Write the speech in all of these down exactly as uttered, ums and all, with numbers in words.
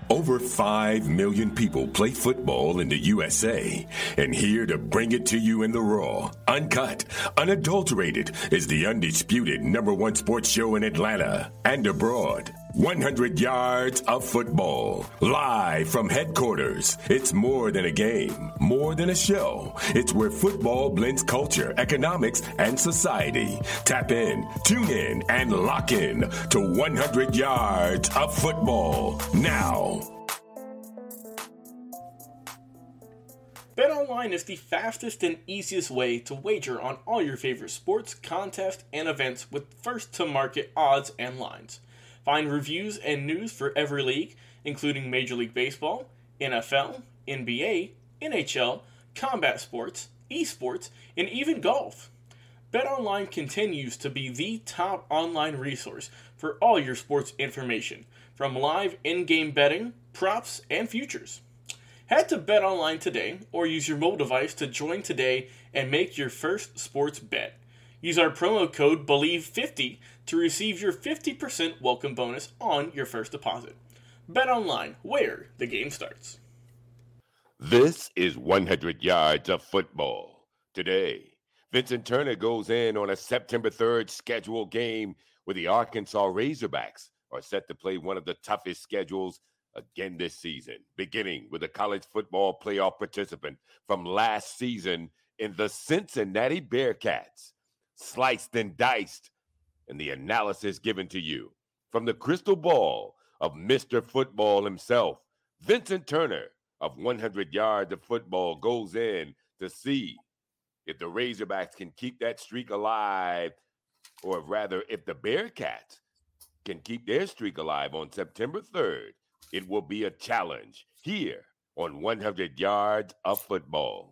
Over five million people play football in the U S A, and here to bring it to you in the raw, uncut, unadulterated is the undisputed number one sports show in Atlanta and abroad. one hundred yards of football, live from headquarters. It's more than a game, more than a show. It's where football blends culture, economics, and society. Tap in, tune in, and lock in to one hundred yards of football now. BetOnline is the fastest and easiest way to wager on all your favorite sports, contests, and events with first-to-market odds and lines. Find reviews and news for every league, including Major League Baseball, N F L, N B A, N H L, combat sports, esports, and even golf. BetOnline continues to be the top online resource for all your sports information, from live in-game betting, props, and futures. Head to BetOnline today or use your mobile device to join today and make your first sports bet. Use our promo code believe fifty to receive your fifty percent welcome bonus on your first deposit. BetOnline, where the game starts. This is one hundred yards of football. Today, Vincent Turner goes in on a September third scheduled game where the Arkansas Razorbacks are set to play one of the toughest schedules again this season, beginning with a college football playoff participant from last season in the Cincinnati Bearcats. Sliced and diced, and the analysis given to you from the crystal ball of Mister Football himself. Vincent Turner of one hundred yards of football goes in to see if the Razorbacks can keep that streak alive, or rather, if the Bearcats can keep their streak alive on September third. It will be a challenge here on one hundred yards of football.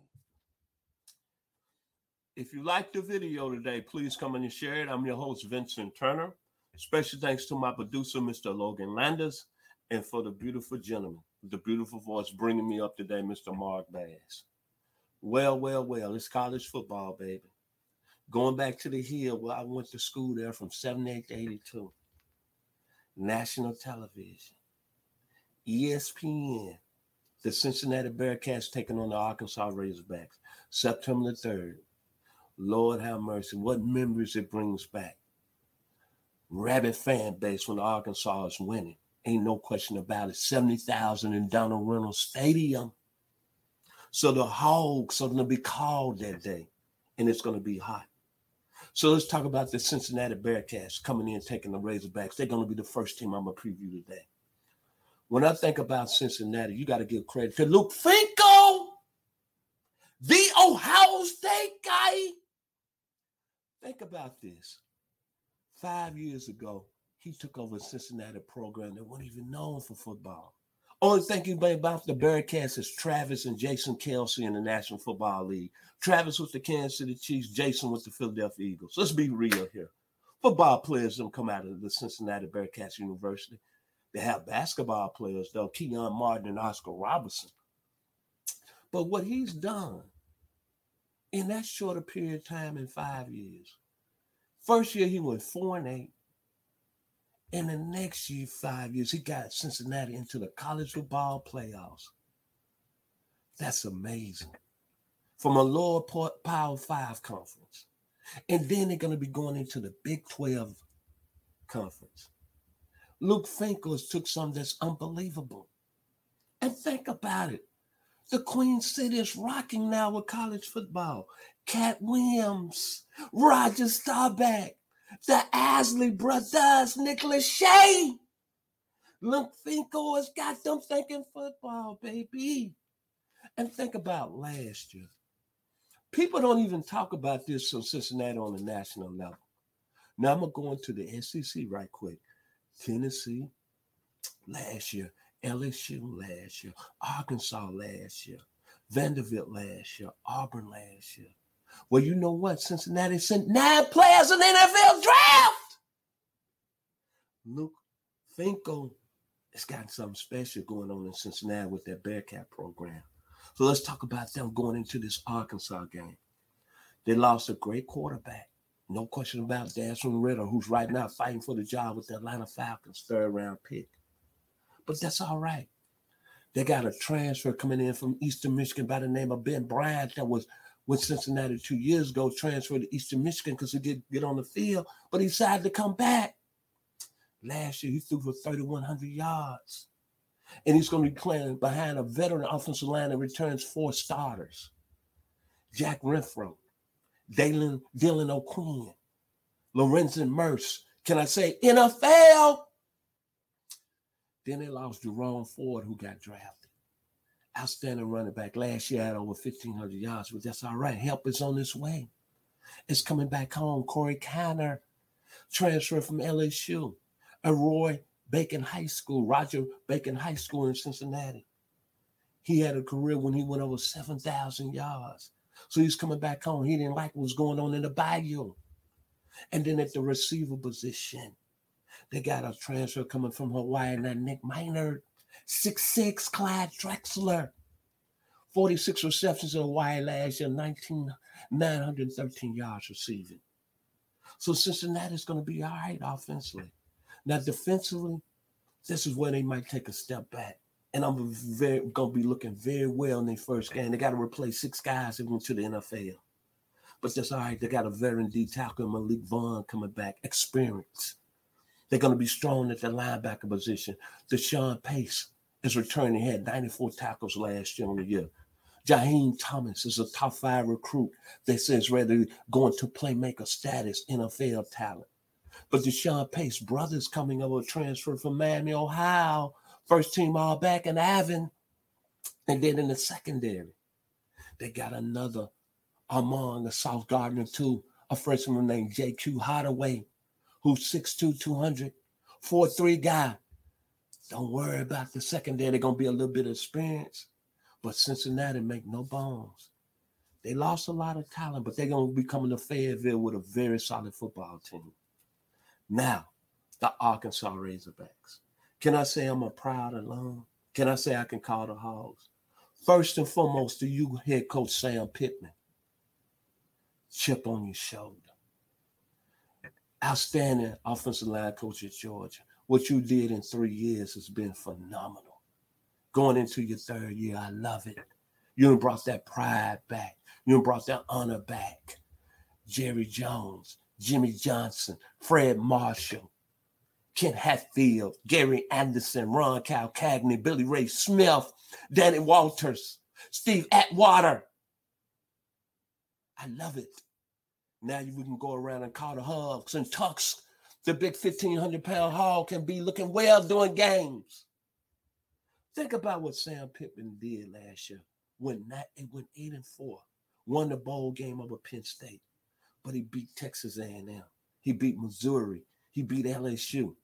If you liked the video today, please come and share it. I'm your host, Vincent Turner. Special thanks to my producer, Mister Logan Landers, and for the beautiful gentleman, the beautiful voice bringing me up today, Mister Mark Bass. Well, well, well, it's college football, baby. Going back to the hill where I went to school there from seventy-eight to eighty-two. National television. E S P N. The Cincinnati Bearcats taking on the Arkansas Razorbacks. September the third. Lord have mercy. What memories it brings back. Rabid fan base when Arkansas is winning. Ain't no question about it. seventy thousand in Donald Reynolds Stadium. So the Hogs are going to be called that day, and it's going to be hot. So let's talk about the Cincinnati Bearcats coming in taking the Razorbacks. They're going to be the first team I'm going to preview today. When I think about Cincinnati, you got to give credit to Luke Finkle, the Ohio State guy. Think about this. Five years ago, he took over a Cincinnati program that wasn't even known for football. Only thing you know about the Bearcats is Travis and Jason Kelsey in the National Football League. Travis with the Kansas City Chiefs, Jason with the Philadelphia Eagles. Let's be real here. Football players don't come out of the Cincinnati Bearcats University. They have basketball players, though, Keon Martin and Oscar Robertson. But what he's done in that shorter period of time in five years, first year he went four and eight. And the next year, five years, he got Cincinnati into the college football playoffs. That's amazing. From a lower Power Five conference. And then they're going to be going into the Big twelve conference. Luke Finkles took something that's unbelievable. And think about it. The Queen City is rocking now with college football. Cat Williams, Roger Staubach, the Asley brothers, Nicholas Shea. Luke Finkle has got them thinking football, baby. And think about last year. People don't even talk about this in Cincinnati on the national level. Now I'm going to go into the S E C right quick. Tennessee last year, L S U last year, Arkansas last year, Vanderbilt last year, Auburn last year. Well, you know what? Cincinnati sent nine players in the N F L draft. Luke Finkle has got something special going on in Cincinnati with that Bearcat program. So let's talk about them going into this Arkansas game. They lost a great quarterback. No question about Desmond Ridder, who's right now fighting for the job with the Atlanta Falcons, third round pick. But that's all right. They got a transfer coming in from Eastern Michigan by the name of Ben Bryant that was with Cincinnati two years ago, transferred to Eastern Michigan because he didn't get on the field, but he decided to come back. Last year, he threw for thirty-one hundred yards. And he's going to be playing behind a veteran offensive line that returns four starters. Jack Renfro, Dylan, Dylan O'Quinn, Lorenzen Merce. Can I say N F L? Then they lost Jerome Ford, who got drafted. Outstanding running back. Last year had over fifteen hundred yards, but that's all right. Help is on its way. It's coming back home. Corey Kiner, transfer from L S U. Roy Bacon High School, Roger Bacon High School in Cincinnati. He had a career when he went over seven thousand yards. So he's coming back home. He didn't like what was going on in the Bayou. And then at the receiver position, they got a transfer coming from Hawaii, and that Nick Minard. six six Clyde Drexler, forty-six receptions in Hawaii last year, nineteen, nine hundred thirteen yards receiving. So Cincinnati's going to be all right offensively. Now, defensively, this is where they might take a step back. And I'm very, going to be looking very well in their first game. They got to replace six guys that went to the N F L. But that's all right. They got a veteran D tackle, Malik Vaughn, coming back, experience. They're going to be strong at the linebacker position. Deshaun Pace is returning. He had ninety-four tackles last year on the year. Jaheim Thomas is a top five recruit that says ready to go into playmaker status, N F L talent. But Deshaun Pace, brothers coming over a transfer from Miami, Ohio, first team all back in Avon. And then in the secondary, they got another among the South Gardner too, a freshman named J Q Hardaway, who's six two, two hundred, four three guy. Don't worry about the secondary. They're going to be a little bit of experience. But Cincinnati, make no bones. They lost a lot of talent, but they're going to be coming to Fayetteville with a very solid football team. Now, the Arkansas Razorbacks. Can I say I'm a proud alum? Can I say I can call the Hogs? First and foremost, to you, head coach Sam Pittman. Chip on your shoulder. Outstanding offensive line coach at Georgia. What you did in three years has been phenomenal. Going into your third year, I love it. You done brought that pride back. You done brought that honor back. Jerry Jones, Jimmy Johnson, Fred Marshall, Kent Hatfield, Gary Anderson, Ron Calcagney, Billy Ray Smith, Danny Walters, Steve Atwater. I love it. Now we can go around and call the Hogs and Tucks. The big fifteen hundred pound hog can be looking well doing games. Think about what Sam Pittman did last year. Went, not, it went eight and four. Won the bowl game over Penn State. But he beat Texas A and M. He beat Missouri. He beat L S U.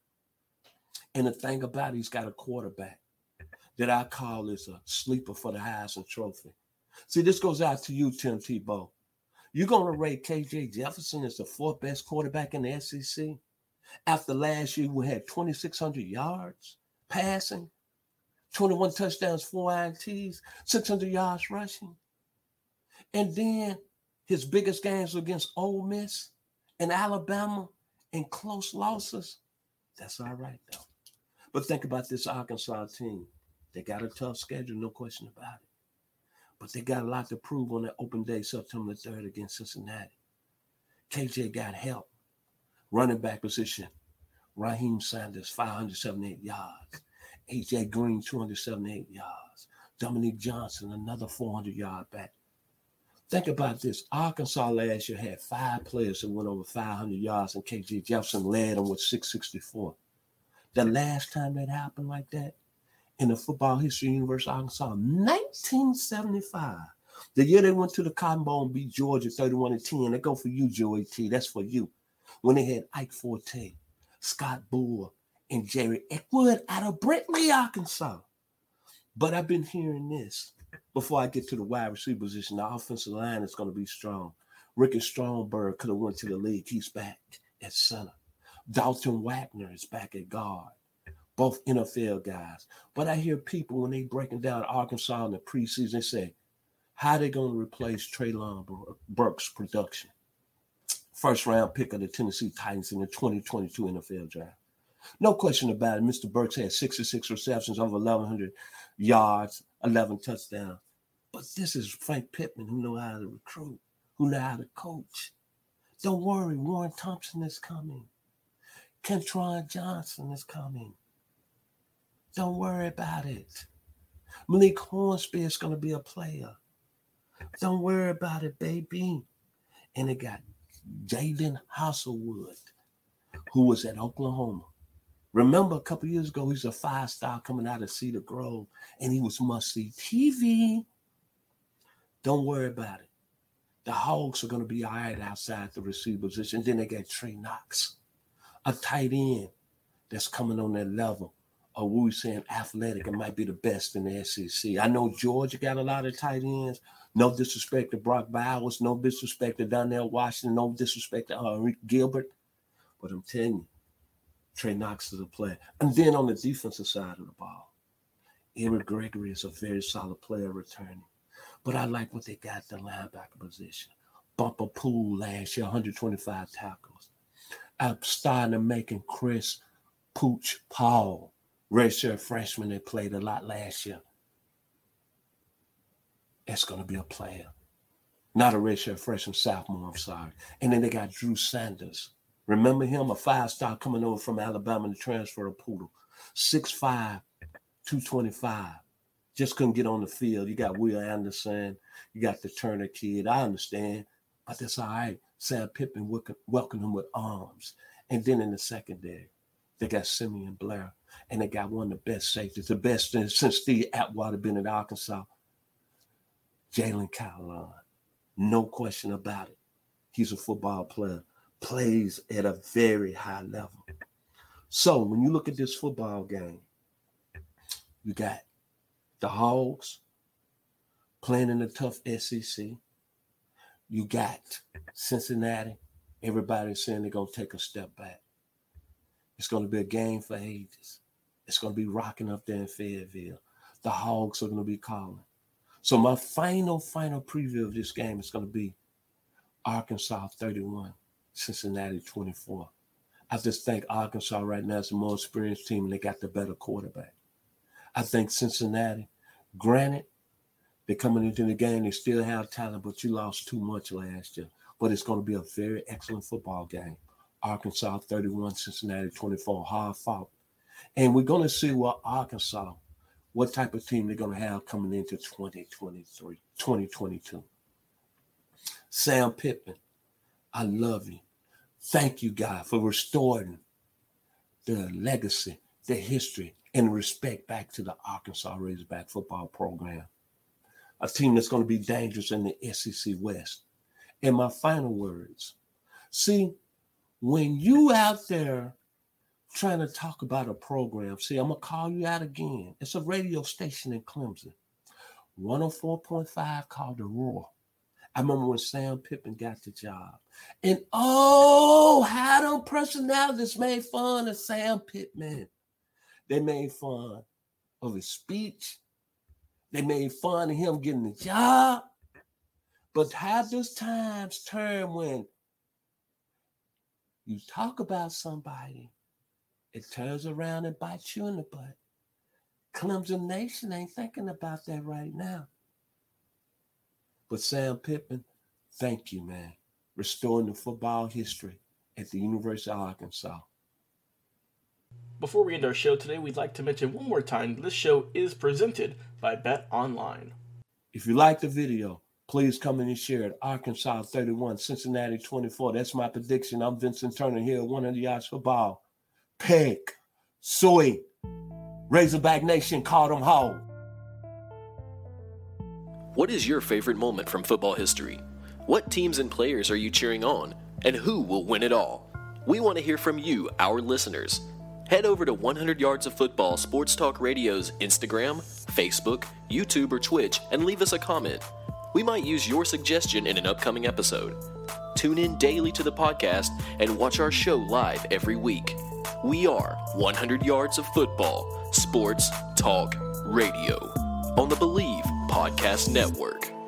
And the thing about it, he's got a quarterback that I call is a sleeper for the Heisman Trophy. See, this goes out to you, Tim Tebow. You're going to rate K J Jefferson as the fourth best quarterback in the S E C? After last year, we had twenty-six hundred yards passing, twenty-one touchdowns, four I N Ts, six hundred yards rushing. And then his biggest games were against Ole Miss and Alabama in close losses. That's all right, though. But think about this Arkansas team. They got a tough schedule, no question about it. But they got a lot to prove on that open day, September third against Cincinnati. K J got help. Running back position, Raheem Sanders, five hundred seventy-eight yards. A J Green, two hundred seventy-eight yards. Dominique Johnson, another four hundred yard back. Think about this. Arkansas last year had five players that went over five hundred yards, and K J Jefferson led them with six sixty-four. The last time that happened like that in the football history of University of Arkansas, nineteen seventy-five. The year they went to the Cotton Bowl and beat Georgia thirty-one to ten. They go for you, Joey T. That's for you. When they had Ike Forte, Scott Bull, and Jerry Eckwood out of Brentley, Arkansas. But I've been hearing this. Before I get to the wide receiver position, the offensive line is going to be strong. Ricky Stromberg could have went to the league. He's back at center. Dalton Wagner is back at guard. Both N F L guys. But I hear people, when they breaking down Arkansas in the preseason, they say, how are they going to replace Treylon Burks' production? First round pick of the Tennessee Titans in the twenty twenty-two N F L draft. No question about it. Mister Burks had sixty-six receptions, over eleven hundred yards, eleven touchdowns. But this is Frank Pittman, who know how to recruit, who know how to coach. Don't worry, Warren Thompson is coming. Kentron Johnson is coming. Don't worry about it. Malik Hornsby is going to be a player. Don't worry about it, baby. And they got Jalen Hasselwood, who was at Oklahoma. Remember a couple years ago, he's a five-star coming out of Cedar Grove, and he was must-see T V. Don't worry about it. The Hogs are going to be all right outside the receiver position. Then they got Trey Knox, a tight end that's coming on that level. Or we saying athletic, it might be the best in the S E C. I know Georgia got a lot of tight ends. No disrespect to Brock Bowers, no disrespect to Donnell Washington, no disrespect to uh, Rick Gilbert. But I'm telling you, Trey Knox is a player. And then on the defensive side of the ball, Eric Gregory is a very solid player returning. But I like what they got at the linebacker position. Bumper Poole last year, one hundred twenty-five tackles. I'm starting to making Chris Pooch Paul, redshirt freshman that played a lot last year. That's going to be a player. Not a redshirt freshman, sophomore, I'm sorry. And then they got Drew Sanders. Remember him, a five-star coming over from Alabama to transfer to Poodle. six five, two twenty-five. Just couldn't get on the field. You got Will Anderson. You got the Turner kid. I understand, but that's all right. Sam Pittman welcomed him with arms. And then in the secondary, they got Simeon Blair, and they got one of the best safeties, the best since Steve Atwater been at Arkansas, Jalen Caroline. No question about it. He's a football player, plays at a very high level. So when you look at this football game, you got the Hogs playing in a tough S E C. You got Cincinnati. Everybody's saying they're going to take a step back. It's going to be a game for ages. It's going to be rocking up there in Fayetteville. The Hogs are going to be calling. So my final, final preview of this game is going to be Arkansas thirty-one, Cincinnati twenty-four. I just think Arkansas right now is the more experienced team, and they got the better quarterback. I think Cincinnati, granted, they're coming into the game, they still have talent, but you lost too much last year. But it's going to be a very excellent football game. Arkansas thirty-one, Cincinnati twenty-four, hard fought. And we're going to see what Arkansas, what type of team they're going to have coming into twenty twenty-three, twenty twenty-two. Sam Pittman, I love you. Thank you, God, for restoring the legacy, the history, and respect back to the Arkansas Razorback football program. A team that's going to be dangerous in the S E C West. And my final words. See, when you out there trying to talk about a program, see, I'm going to call you out again. It's a radio station in Clemson. one oh four point five called The Roar. I remember when Sam Pittman got the job. And oh, how them personalities made fun of Sam Pittman. They made fun of his speech. They made fun of him getting the job. But how does times turn when you talk about somebody, it turns around and bites you in the butt? Clemson Nation ain't thinking about that right now. But Sam Pittman, thank you, man. Restoring the football history at the University of Arkansas. Before we end our show today, we'd like to mention one more time this show is presented by Bet Online. If you like the video, please come in and share it. Arkansas thirty-one, Cincinnati twenty-four. That's my prediction. I'm Vincent Turner here, one hundred yards football. Pick, Soy, Razorback Nation, call them home. What is your favorite moment from football history? What teams and players are you cheering on? And who will win it all? We want to hear from you, our listeners. Head over to one hundred yards of Football Sports Talk Radio's Instagram, Facebook, YouTube, or Twitch and leave us a comment. We might use your suggestion in an upcoming episode. Tune in daily to the podcast and watch our show live every week. We are one hundred yards of Football Sports Talk Radio on the Believe Podcast Network.